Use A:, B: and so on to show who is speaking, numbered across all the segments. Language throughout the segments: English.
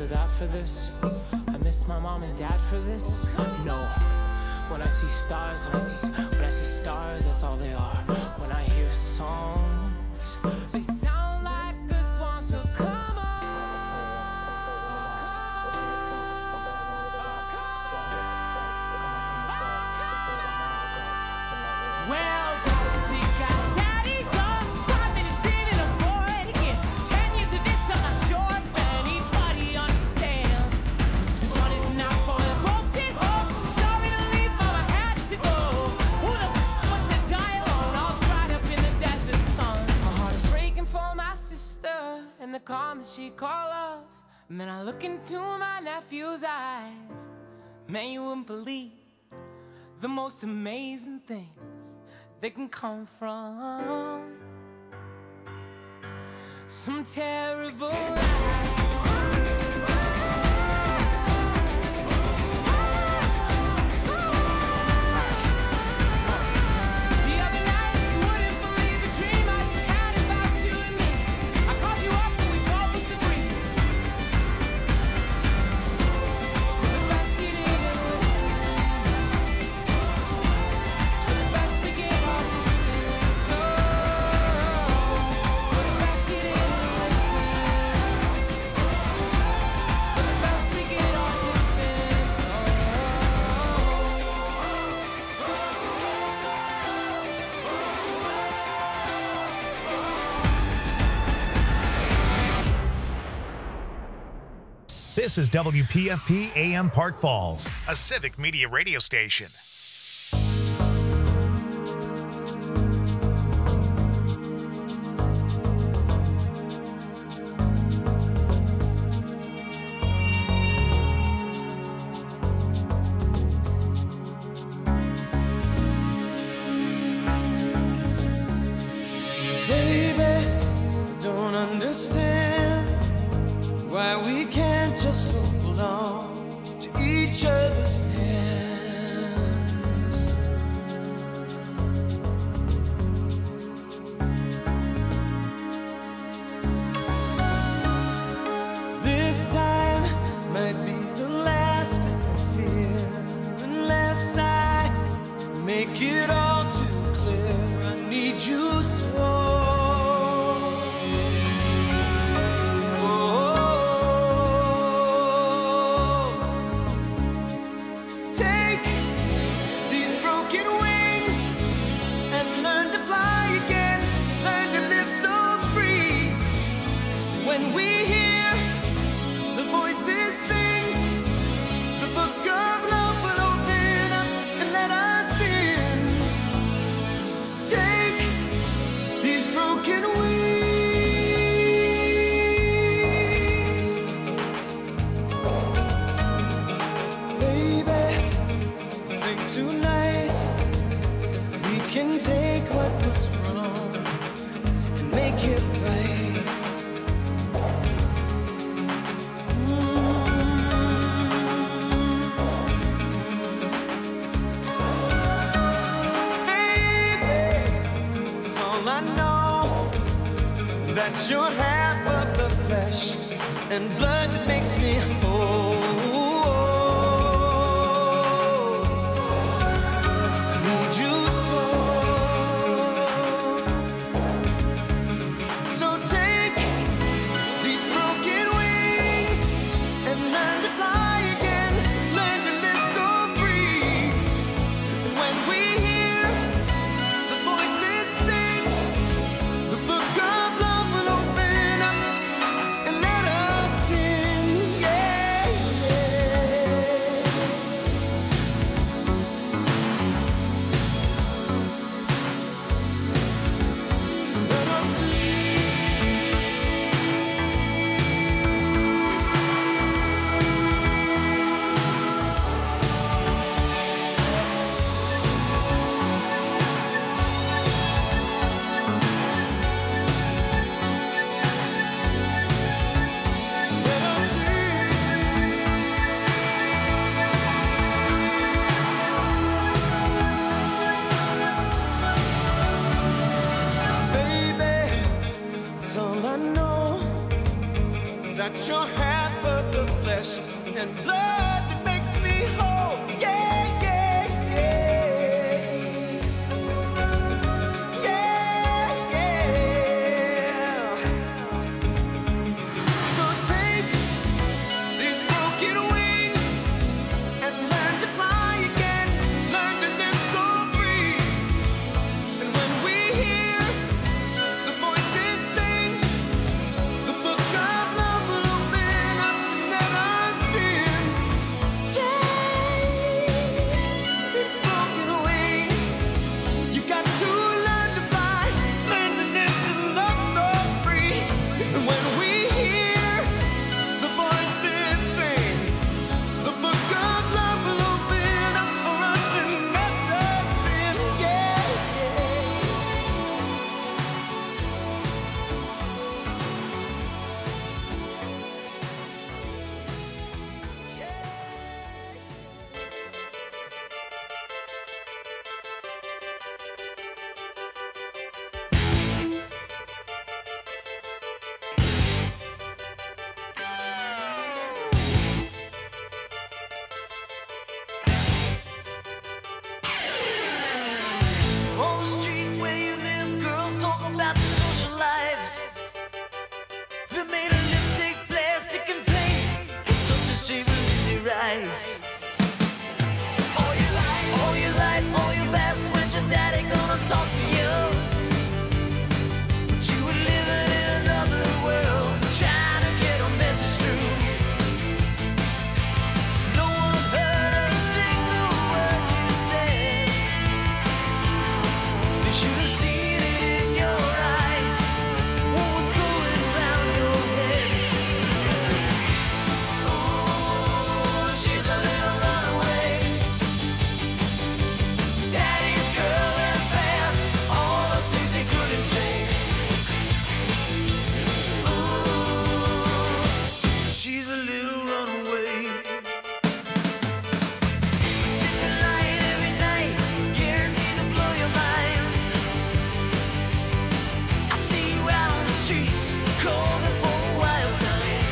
A: of that for this? I miss my mom and dad for this? No. When I see stars, when I see stars, that's all they are. When I hear songs, they sound like a swan, so come on. Well, daddy's got daddy's on 5 minutes in and I'm bored again. 10 years of this, I'm not sure if anybody understands. This one is not for the folks at home. Sorry to leave, mama had to go. Who the wants to die alone, all dried up in the desert sun? My heart is breaking for my sister and the calm she call love. And then I look into my nephew's eyes. Man, you wouldn't believe the most amazing things that can come from some terrible life. The other night, you wouldn't believe the dream I just had about you and me. I called you up and we both agreed. It's for the best you didn't listen. It's for the best we get all this feeling. So for the best you didn't listen. It's for the best we get all this feeling. So
B: This is WPFP AM Park Falls, a civic media radio station.
C: Baby, I don't understand why we can't just hold on to each other's hands. This time might be the last I fear, unless I make it all too clear. I need you so. Take these broken wings and learn to fly again. Learn to live so free. When we hear the voices sing, the book of love will open up and let us in. Take these broken wings. Baby, I think tonight we can take what was wrong and make it right. Baby, that's all I know, that you're half of the flesh and blood that makes me whole. I need you so. So take these broken wings and learn to fly again. Learn to live so free. When we hear the voices sing, the book of love will open up and let us in. Yeah, yeah. Let us in. Baby, it's all I know, that you're half of the and blood that makes me whole. Yeah, yeah, yeah. Yeah, yeah. So take these broken wings and learn to fly again. Learn to live so free. And when we hear the voices sing, the book of love will open up and let us in. Take these broken wings. You got to learn to fly, learn to live and love so free. And when we hear the voices sing, the book of love will open up for us and let us in. Yeah, on the street where you live, girls talk about their social lives. They made a lipstick, plastic, and paint. Such a shame in their eyes. All your life, all your best friends, your daddy gonna talk to you. But you were living in another world, trying to get a message through. No one heard a single word you said. They should have seen it in your eyes. What was going around your head? Oh, she's a little runaway. Daddy's girl and fast. All those things they couldn't say. Oh, she's a little runaway. Different light every night, guaranteed to blow your mind. I see you out on the streets, calling for a wild time.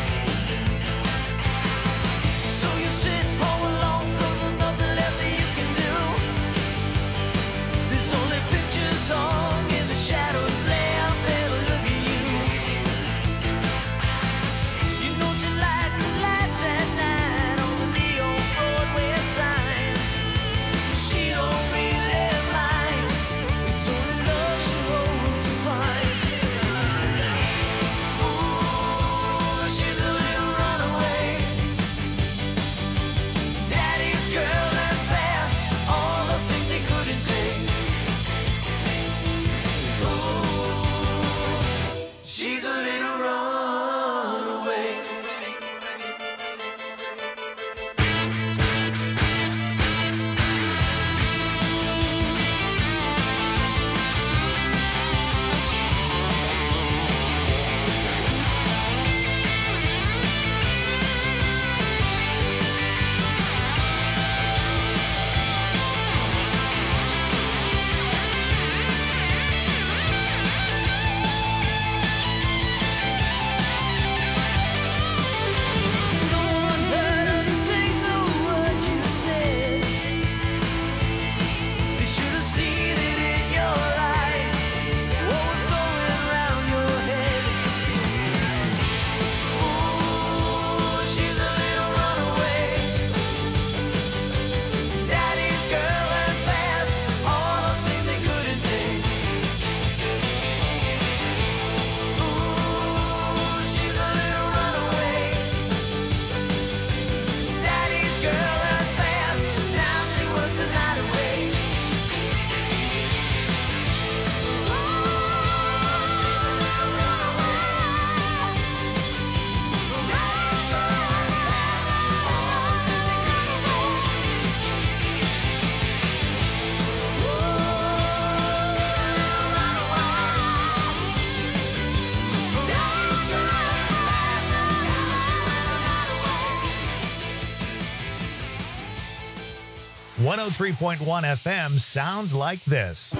C: So you sit home alone, 'cause there's nothing left that you can do. There's only pictures hung in the shadows left there to look at you. You know she likes the lights at night on the neon Broadway sign. She don't really mind. It's only love she hopes to find. Ooh, she's a little runaway. Daddy's girl and fast. All those things they couldn't say. Ooh, she's a little runaway. No one heard a single word you said. They should have seen it in your eyes. What was going around your head? Ooh, she's a little runaway. Daddy's girl and fast. All those things they couldn't say. Ooh, she's a little runaway. Daddy's girl and fast. Now she works the night away. She's a little runaway. Daddy's girl and fast. All those things they couldn't say. Daddy's girl and fast.
B: 103.1 FM sounds like this.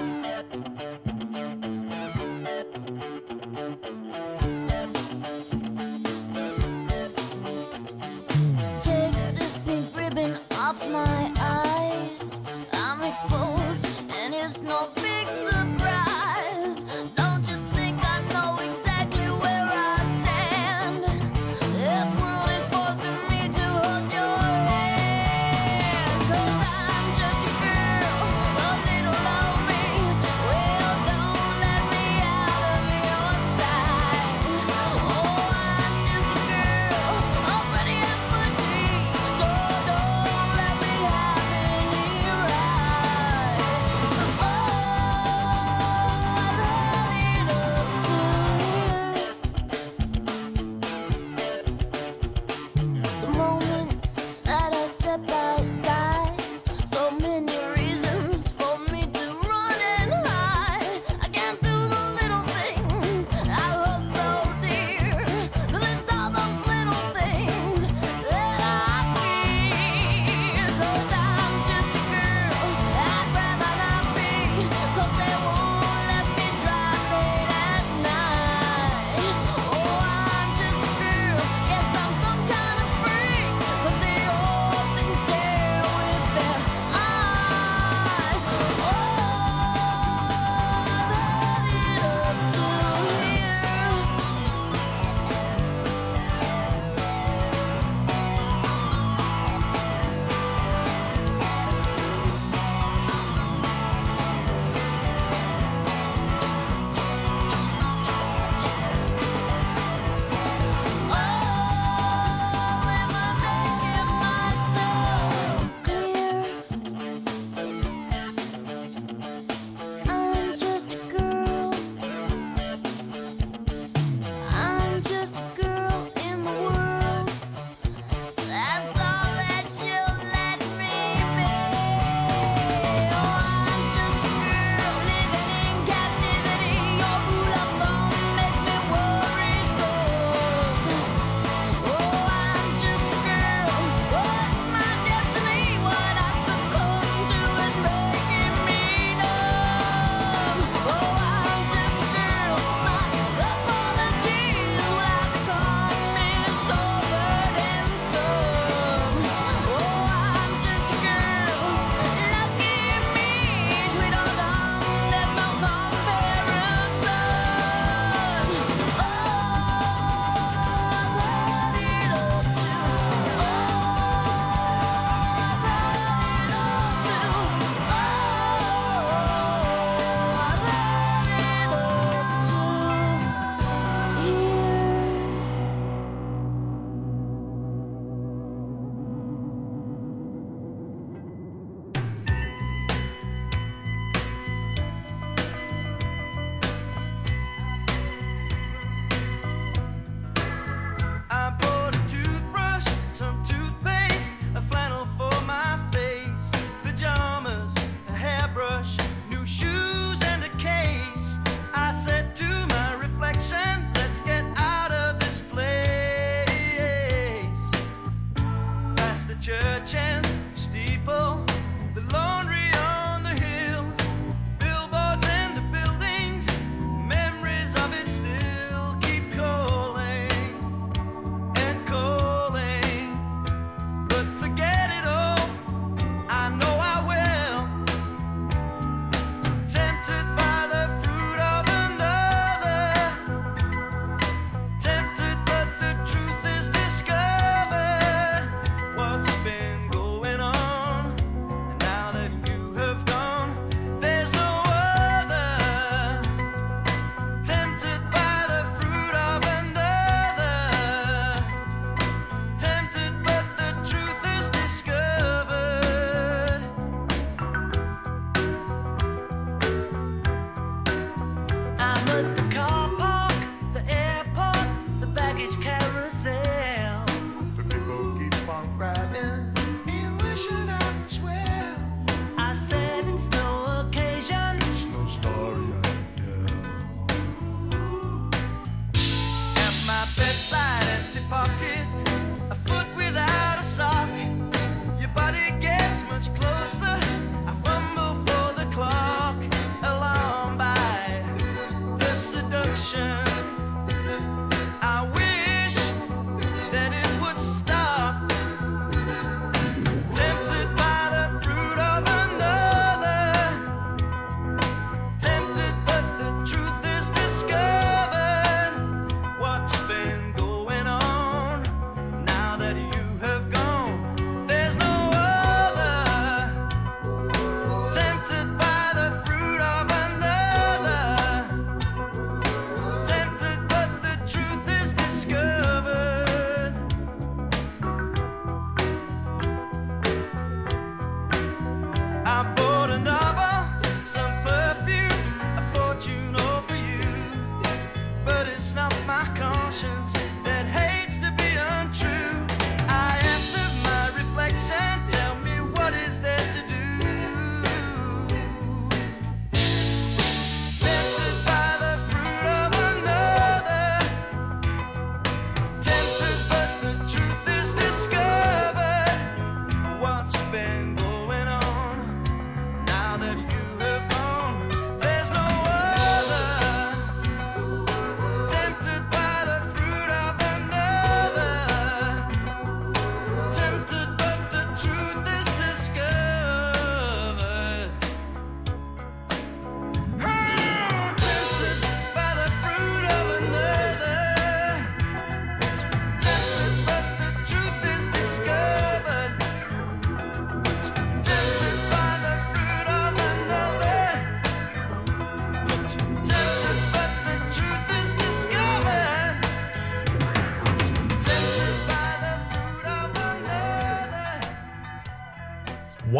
D: Take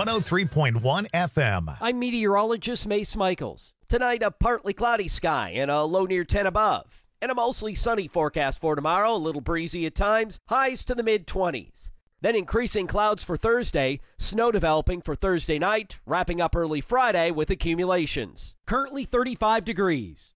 B: 103.1 FM.
D: I'm meteorologist Mace Michaels. Tonight, a partly cloudy sky and a low near 10 above. And a mostly sunny forecast for tomorrow, a little breezy at times, highs to the mid-20s. Then increasing clouds for Thursday, snow developing for Thursday night, wrapping up early Friday with accumulations. Currently 35 degrees.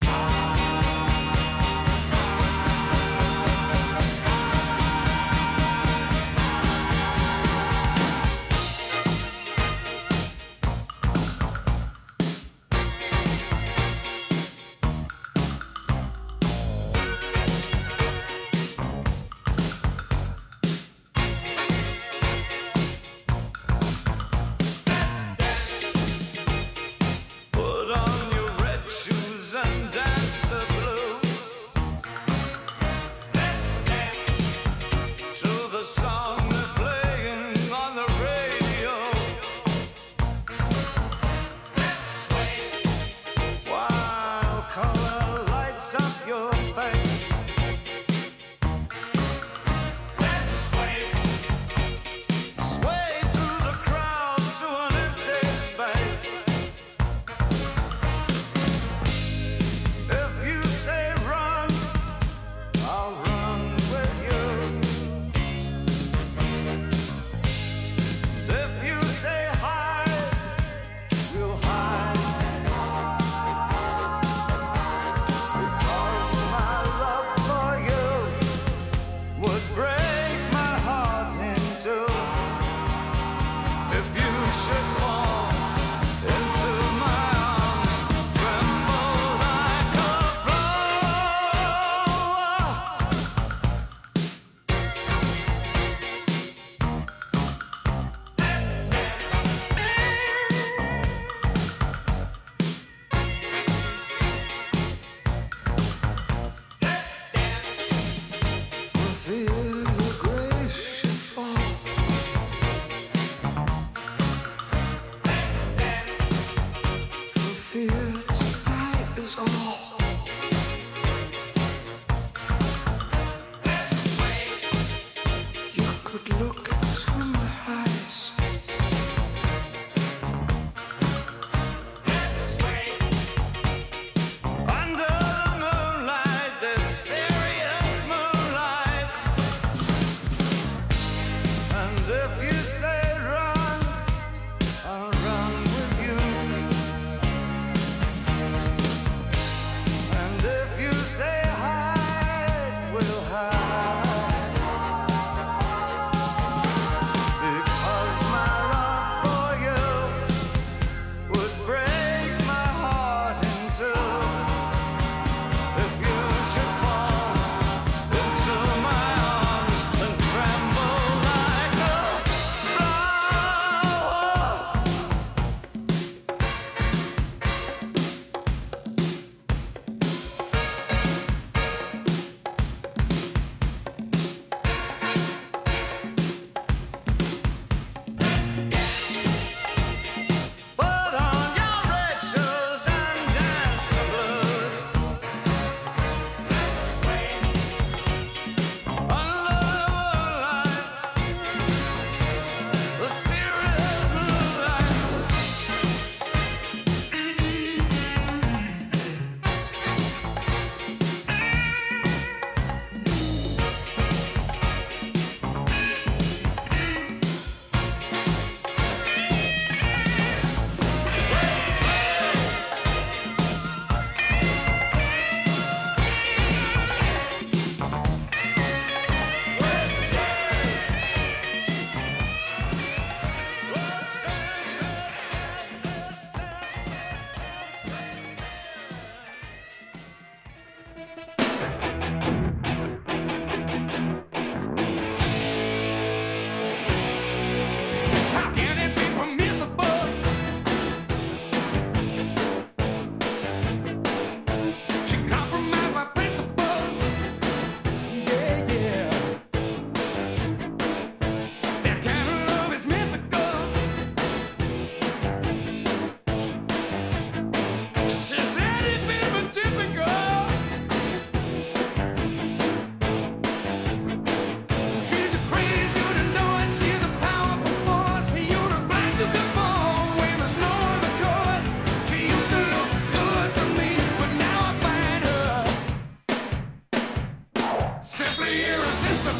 C: Put on your red shoes and dance the blues. Let's dance to the song they're playing on the radio. Let's sway while color lights up your face. Let's sway through the crowd to an empty space. If you say run, I'll run with you. If you say hide, we'll hide. Because my love for you would break my heart in two. If you should fall into my arms, tremble like a for fear your grace should fall. For fear tonight is all. You could look into my eyes. Under the moonlight, this serious moonlight. And if you say run, I'll run with you.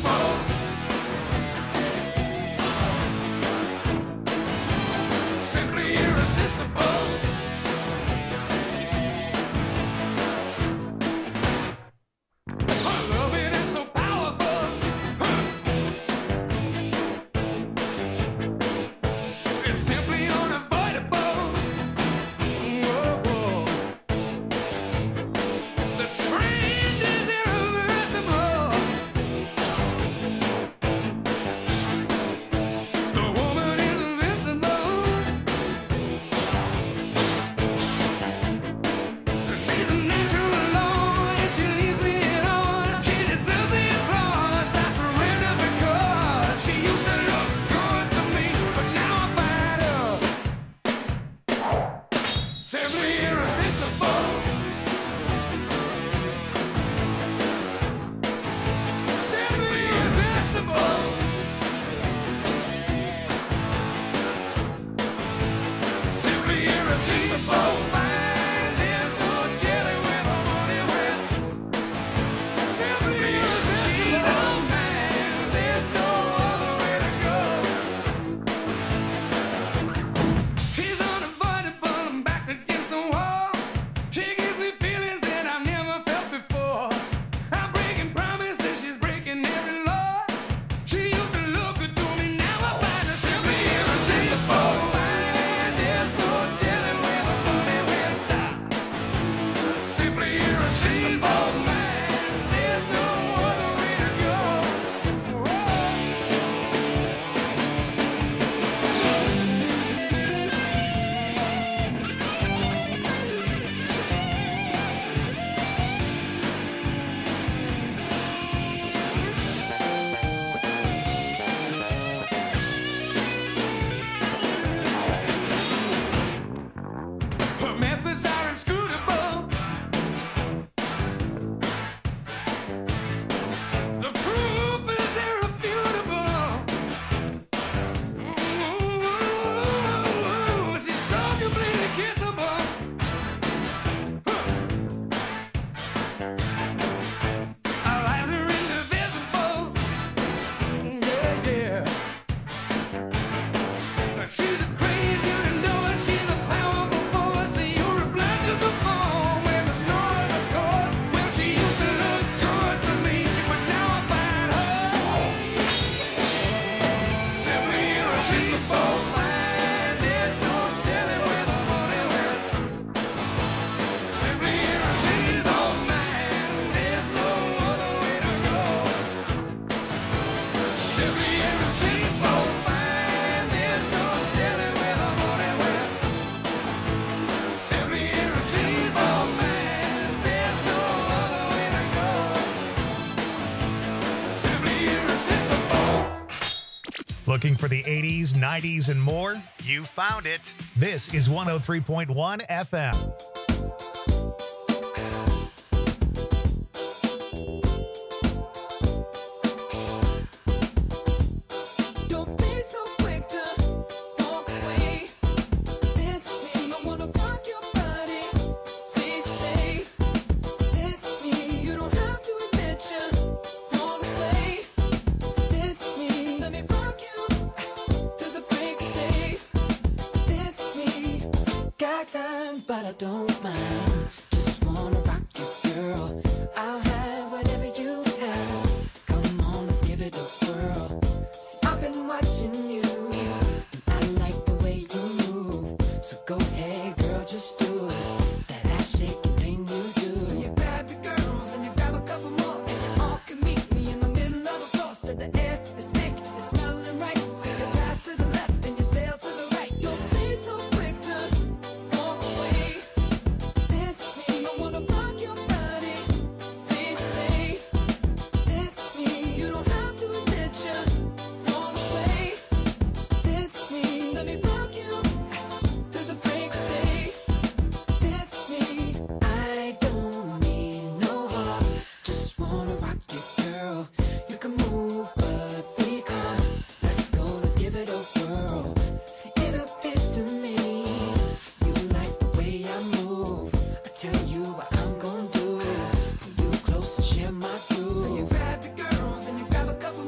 B: Looking for the 80s, 90s, and more? You found it. This is 103.1 FM.
C: Don't be so quick to walk away. It's me. I wanna rock your body. Please stay. It's me. You don't have to admit you want to play. It's me. Just let me rock you to the break of day. It's me. Got time, but I don't mind. Just wanna rock you, girl. I'll have whatever you have. Come on, let's give it a whirl. See, I've been watching you, and I like the way you move. So go ahead, girl, just do it. That ass shaking thing you do. So you grab your girls and you grab a couple more, and you all can meet me in the middle of the floor. So the air is thick, it's smelling right. So you pass to the left and you sail to the right. Don't be so quick to walk away. It's me. I wanna rock your body. Please stay. It's me. You don't have to admit you want to play. It's me. Let me rock you to the break of day. It's me. I don't mean no harm. Just wanna rock you, girl. You can move, but be calm. Let's go, let's give it a whirl. See, it appears to me you like the way I move. I tell you what I'm gonna do. Pull you close and share my groove. So you grab your girls and you grab a couple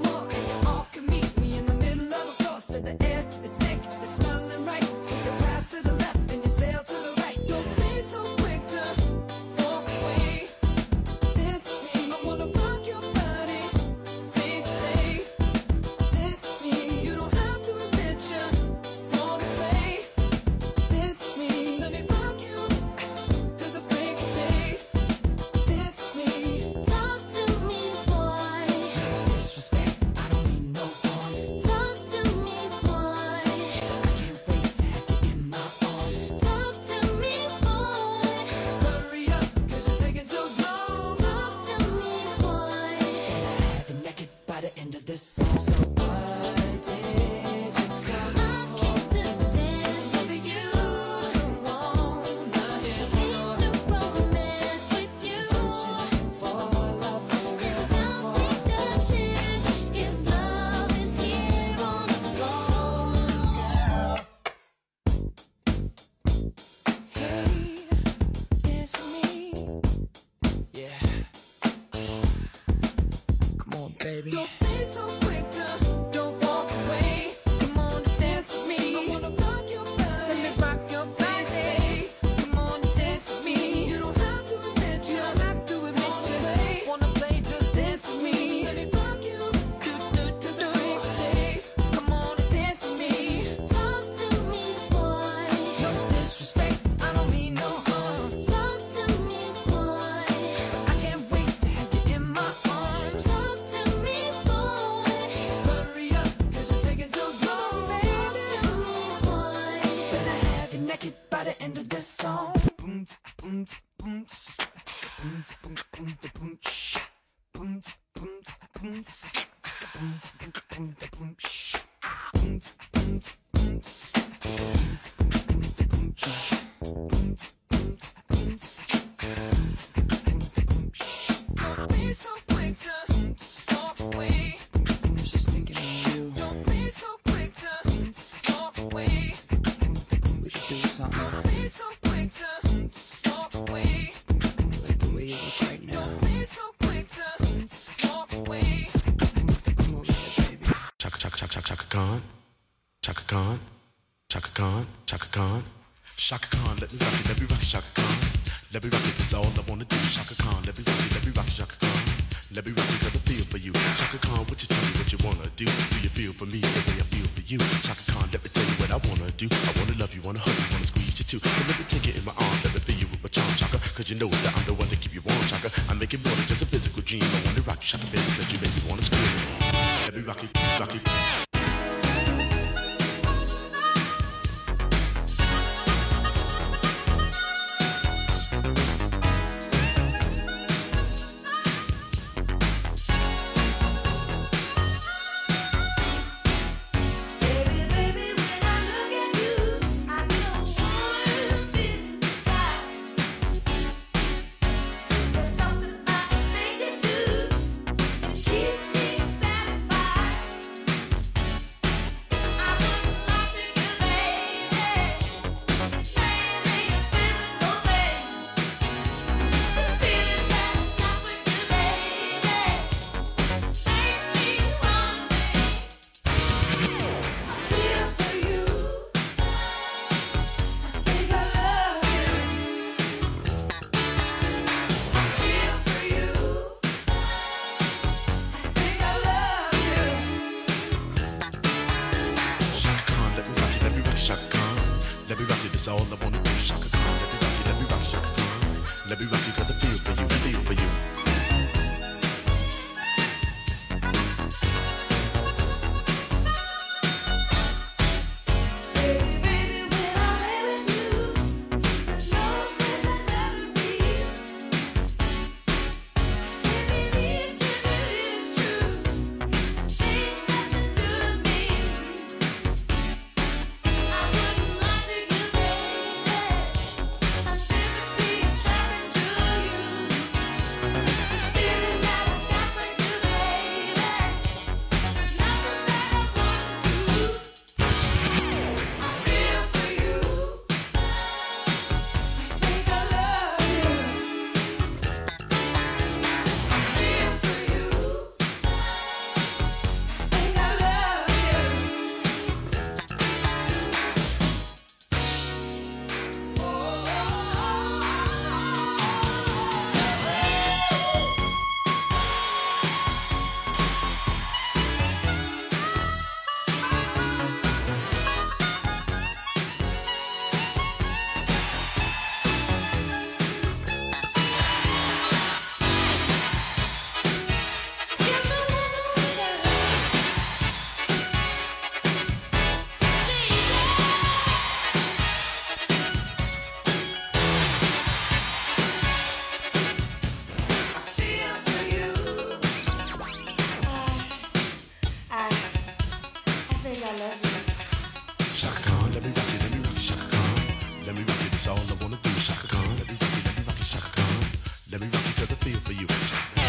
C: baby. Don't be so quick to don't walk away. Come on and dance with me. I wanna rock your body. Let me rock your body. Come on and dance with me. You don't have to admit you. Don't have to admit you. Wanna play, just dance with me. Let me rock you. Come on and dance with me.
E: Talk to me, boy.
C: No disrespect, I don't mean no harm.
E: Talk to me, boy.
C: I can't wait to have you in my arms.
E: Talk to me, boy.
C: Hurry up, cause you're taking too long,
E: Talk
C: baby.
E: to me, boy.
C: Better have you naked by the end of this song. Boom, boom, boom, boom, boom, boom, boom, shh. Boom, boom, boom, boom, boom, boom, boom, shh. Boom, boom, boom, boom, shh. Boom, boom, boom, shh. Don't be so quick to walk away. I was just thinking of you. Don't be so quick to walk away. We could do something. Don't be so quick to walk away. Like the way you look right now. Don't be so quick to walk away. Come over here, baby.
F: Chaka chaka chaka chaka Khan, Chaka Khan, Chaka Khan, Chaka Khan, Chaka Khan. Let me rock it, Chaka Khan. Let me rock it, that's all I wanna do. Chaka Khan, let me rock it, Chaka Khan. Let me rock it 'cause I feel for you. Chaka Khan, what you tell me what you wanna do? Do you feel for me the way I feel for you? Chaka Khan, let me tell you what I wanna do. I wanna love you, wanna hug you, wanna squeeze you too. But let me take it in my arms, let me feel you with my charm, Chaka. 'Cause you know that I'm the one to keep you warm, Chaka. I make it more than just a physical dream. I wanna rock you, Chaka, baby, 'cause you make me wanna scream. Let me rock it, rock it.
E: Baby, baby, when I look at you, I feel a warm feeling inside. There's something about the things you do that keeps me satisfied. I wouldn't lie to you, baby, saying in a physical way. The feeling that I got with you, baby, makes me wanna sing. Feel for you. I think I love you. Feel for you. I think I love you.
F: Chaka Khan, let me rock it, Chaka Khan. Let me rock it, that's all I wanna do. Chaka Khan, let me rock it, Chaka Khan. Let me rock it 'cause I feel for you, feel for you.
E: Baby, baby, when I lay with you, there's no place I'd rather be. Can't believe it's true. Things that you do to me. I wouldn't lie to you, baby. I'm physically attracted to you. This feeling that I got for you, baby. There's nothing that I wouldn't do. I feel for you. I think I love you. I feel for you. I think I love you. Yes, I wanna tell you.
C: Feel for you.
E: I think I love you.
F: Chaka Khan, let me rock it, Chaka Khan. Let me rock it, that's all I wanna do. Chaka Khan, let me rock it, Chaka Khan. Let me rock it 'cause I feel for you.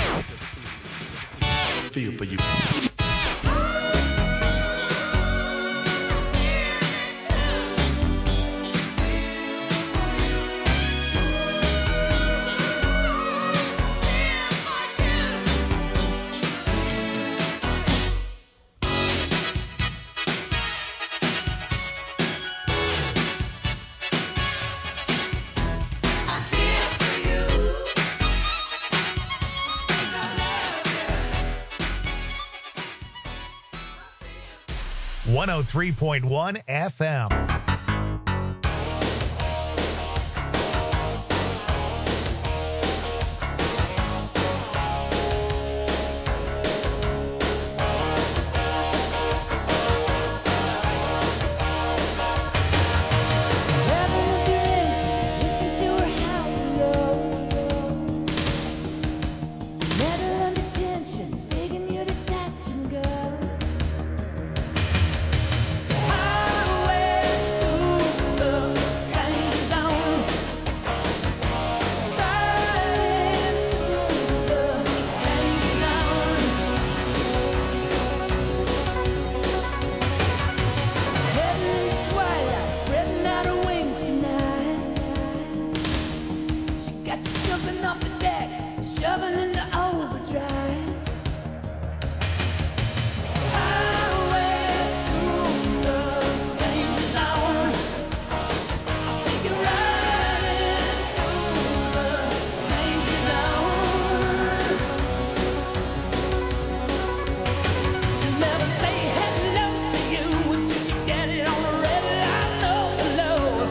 F: Feel for you.
C: Feel
B: 103.1 FM.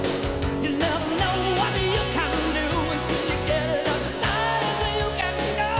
E: You never know what you can do until you get it up the side, and you can go.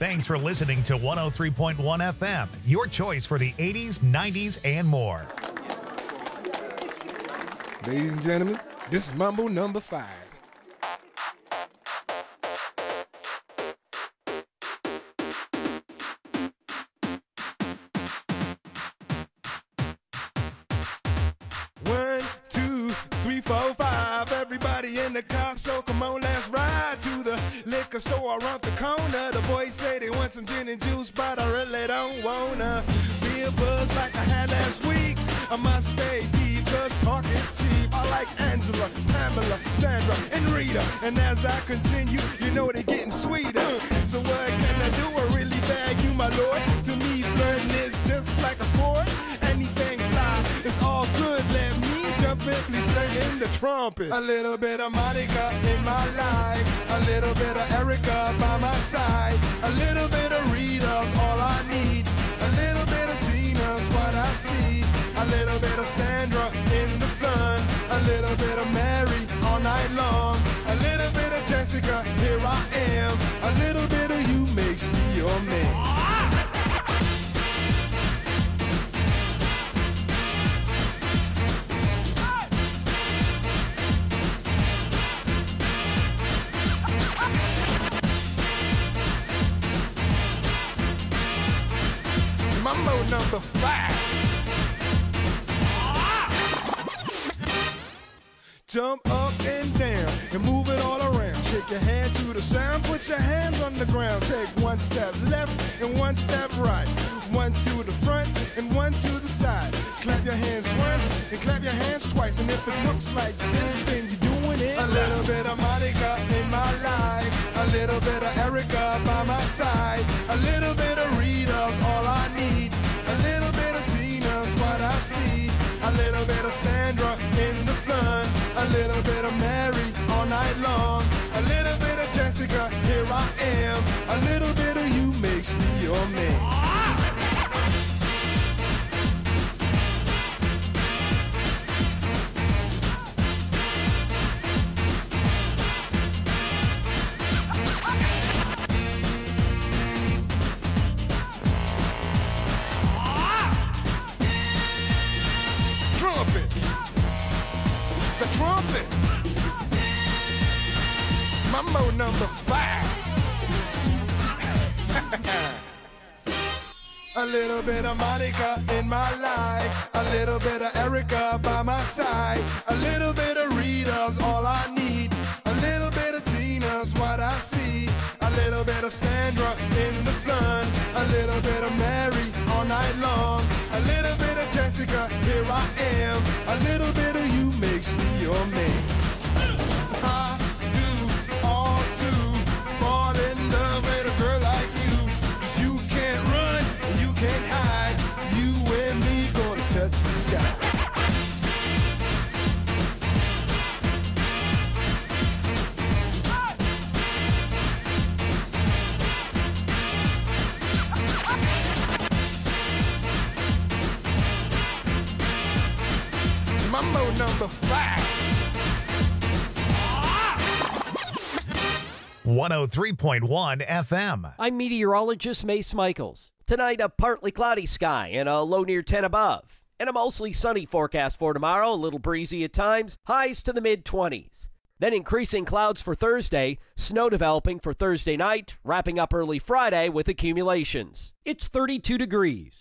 B: Thanks for listening to 103.1 FM, your choice for the 80s, 90s, and more.
G: Ladies and gentlemen, this is Mambo number 5. One, two, three, four, five. Everybody in the car, so come on, let's ride to the liquor store around the corner. The boys say they want some gin and juice, but I really don't wanna be a buzz like I had last week. I must stay deep, cause talk is cheap. I like Angela, Pamela, Sandra, and Rita. And as I continue, you know they're getting sweeter. So what can I do? I really bag you, my lord. To me, flirting is just like a sport. Anything fly, it's all good. Let me jump in, please sing the trumpet. A little bit of Monica in my life. A little bit of Erica by my side. A little bit of Rita's all I need. A little bit of Tina's what I see. A little bit of Sandra in the sun. A little bit of Mary all night long. A little bit of Jessica, here I am. A little bit of you makes me your man. Mambo number 5. Jump up and down and move it all around. Shake your hand to the sound, put your hands on the ground. Take one step left and one step right. One to the front and one to the side. Clap your hands once and clap your hands twice. And if it looks like this, then you're doing it. A little bit of Monica in my life. A little bit of Erica by my side. A little bit of Rita's all I need. A little bit of Tina's what I see. A little bit of Sandra in the sun. A little bit of Mary all night long. A little bit of Jessica, here I am. A little bit of you makes me your man. Trumpet. Mambo number 5. A little bit of Monica in my life. A little bit of Erica by my side. A little bit of Rita's all I need. A little bit of Tina's what I see. A little bit of Sandra in the sun. A little bit of Mary all night long. A little bit of Jessica, here I am. A little bit of you makes me your man. I do all to fall in love with a girl like you. 'Cause you can't run, you can't hide. You and me gonna touch the sky. Mambo number 5.
B: 103.1 FM.
D: I'm meteorologist Mace Michaels. Tonight, a partly cloudy sky and a low near 10 above. And a mostly sunny forecast for tomorrow, a little breezy at times, highs to the mid-20s. Then increasing clouds for Thursday, snow developing for Thursday night, wrapping up early Friday with accumulations. It's 32 degrees.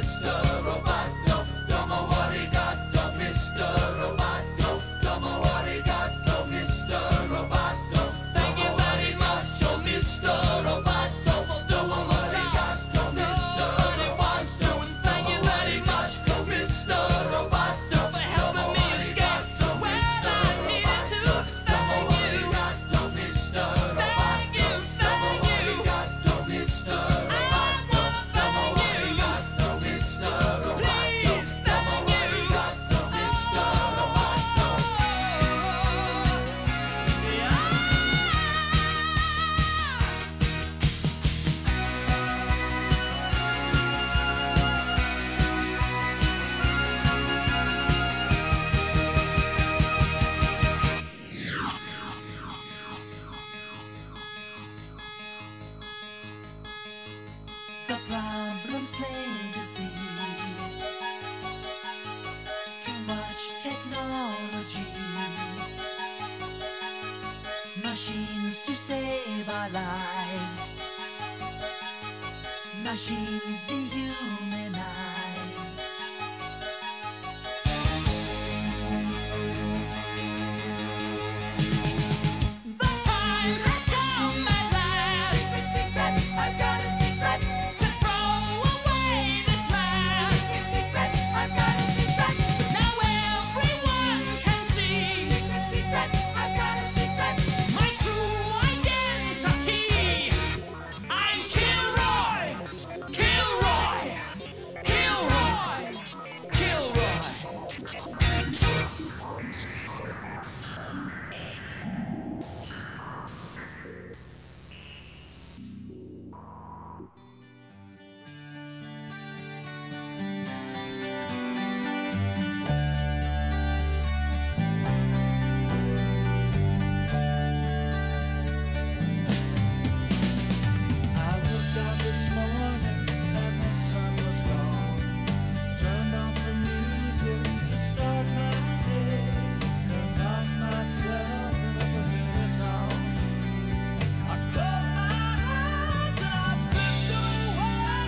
C: Mr. Roboto. Domo arigato, Mr. Roboto. Domo arigato, Mr. Roboto. Thank you very much, oh Mr. Roboto. Domo arigato, Mr. Roboto. Thank you very much, oh Mr. Roboto, for helping me escape when I needed to. Thank you, Mr. Thank you, thank you. Mr. Roboto. Domo arigato, Mr. Roboto. Please, thank you, Mr. Roboto.
E: The problem's plain to see. Too much technology. Machines to save our lives. Machines dehumanize. The time has come at last. Secret, secret, I've got a secret. To throw away this last. Secret, secret, I've got a secret. Now everyone can see. Secret, secret, I've got a secret. My true identity. I'm Kilroy. Kilroy. Kilroy. Kilroy. I looked out this morning and the sun was gone. Turned on some music to start my day and lost myself in a familiar song. I closed my eyes and I slipped away.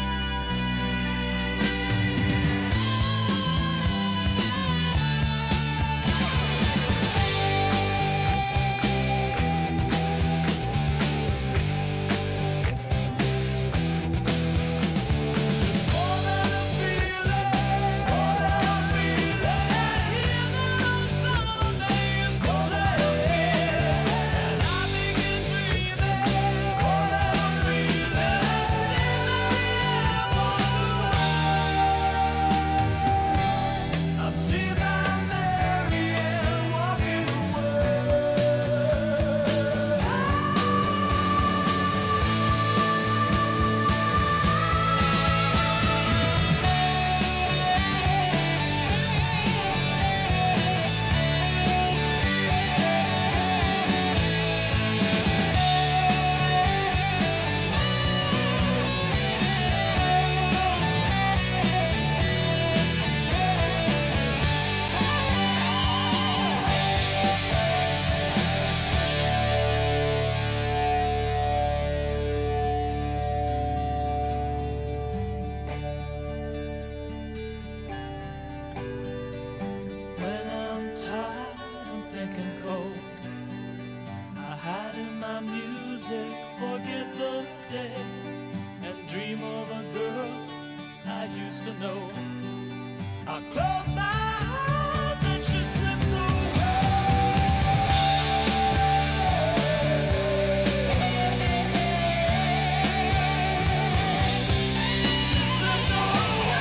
E: It's more than a feeling, more than a feeling. Even on some days, more than a feeling. I begin dreaming, more than a feeling. I see my Marianne walking away. When I'm tired and thinking cold, I hide in my music, forget the day, and dream of a girl I used to know. I close my eyes and she slipped away. She slipped away.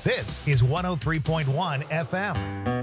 B: This is 103.1 FM.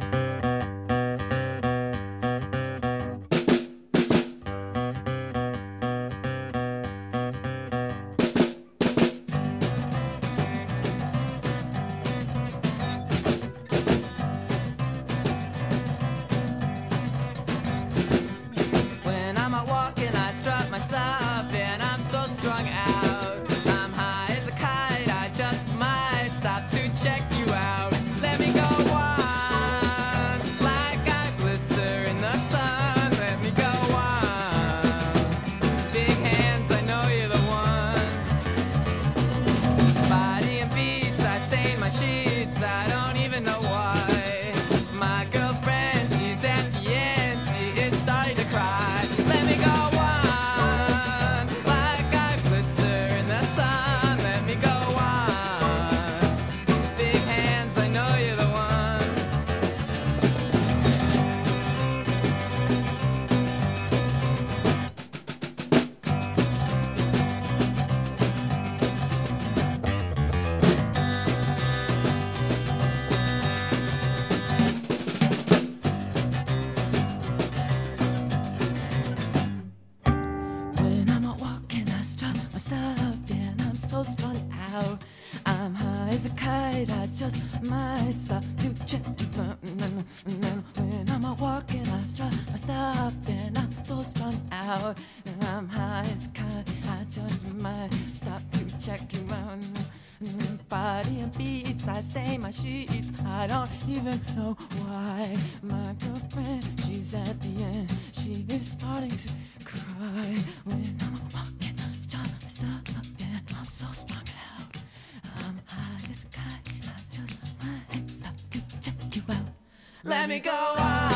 A: When I'm out walking, I strut my stuff, and I'm so strung out. I'm high as a kite, I just might stop to check you out. Let me go on, like I glister in the sun. Let me go on, big hands, I know you're the one. Body and beats, I stain my sheets, I don't even know why. My girlfriend, she's at the end, she is starting to cry. Let me go on, like I blister in the sun. Let me go on, big hands, I know you're the one. When I'm out walking, I strut my stuff, and I'm so strung out. I'm high as a kite, I just might stop to check you out. When I'm out walking, I strut my stuff, and I'm so strung out. And I'm high as a kite, I just might stop to check you out. Body and beats, I stain my sheets, I don't even know why. My girlfriend, she's at the end, she is starting to cry. When I'm walking, stop, and I'm so strung out. I'm high as a kite, I just might stop to check you out. Let me go on.